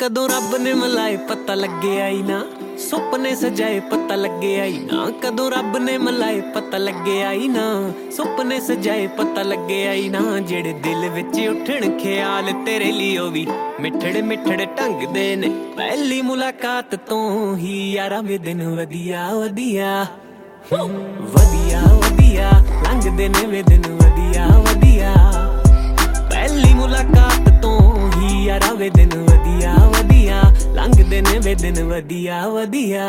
कदों रब ने मिलाए पता लगे आई ना, सुपने सजाए पता लगे आई ना। कदों रब ने मिलाए पता लगे आई ना, सुपने सजाए पता लगे आई ना। जेड़े दिल विच उठण ख्याल तेरे लिए भी मिठड़े मिठड़े ढंग दे ने। पहली मुलाकात तो ही यारा वे दिन वधिया वधिया वधिया वधिया लंघदे ने वे दिन वधिया वधिया। पहली मुलाकात तो ही यारा वे दिन वधिया वधिया लंघदे ने वे दिन वधिया वधिया।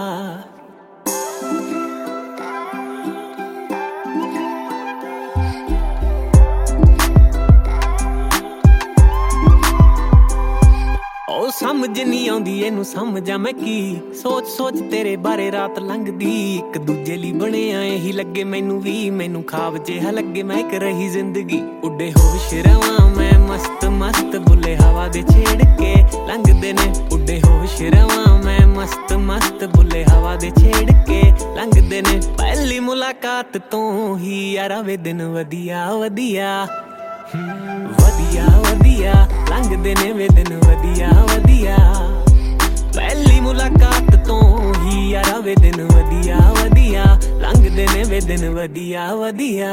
समझ नहीं आउंदी एनू समझा मैं की, सोच सोच तेरे बारे रात लंघदी। एक दूजे ली बने आए ही लगे मैनू भी, मैनू खाब जिहा लगे मैं एक रही जिंदगी। उड़े होश रवां मैं मस्त मस्त बुले हवा दे छेड़ के लंघदे ने। उड़े होश रवां मैं मस्त मस्त बुले हवा दे छेड़ के लंघदे ने। पहली मुलाकात तो ही यारा वे दिन वधिया वधिया वधिया वधिया लंघदे ने वे दिन वधिया वधिया। पहली मुलाकात तो ही यारा वे दिन वधिया वधिया लंघदे ने वे दिन वधिया वधिया।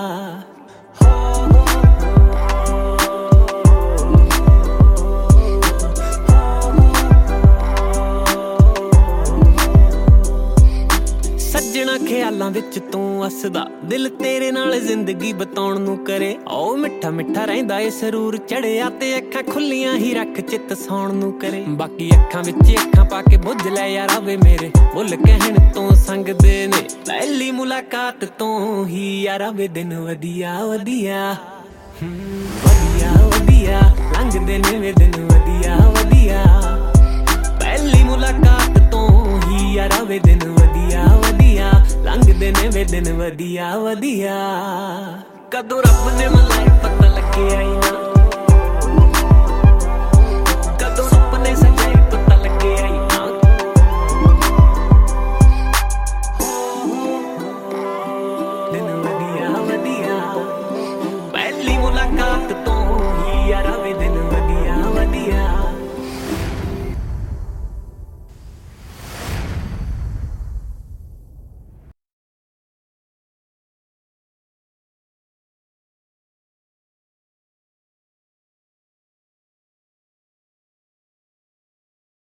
सज्जणा ख्यालां विच तूं हसदा, दिल तेरे नाल जिंदगी बताउण नूं करे। ओ मिठा मिठा रहिंदा ए सरूर चढ़िया ते अखां खुल्लियां ही रख चित सौण नूं करे। बाकी अखां विच अखां पा के बुझ लै यारा वे मेरे बुल कहण तों संगदे ने। पहली मुलाकात तो ही यारा वे दिन वधिया वधिया वधिया वधिया लंघदे ने वे दिन वधिया वधिया। पहली मुलाकात तो ही यारा वे दिन वधिया वधिया लंघदे ने वे दिन वधिया वधिया। कदों रब ने मिलाए पता लगे आई ना,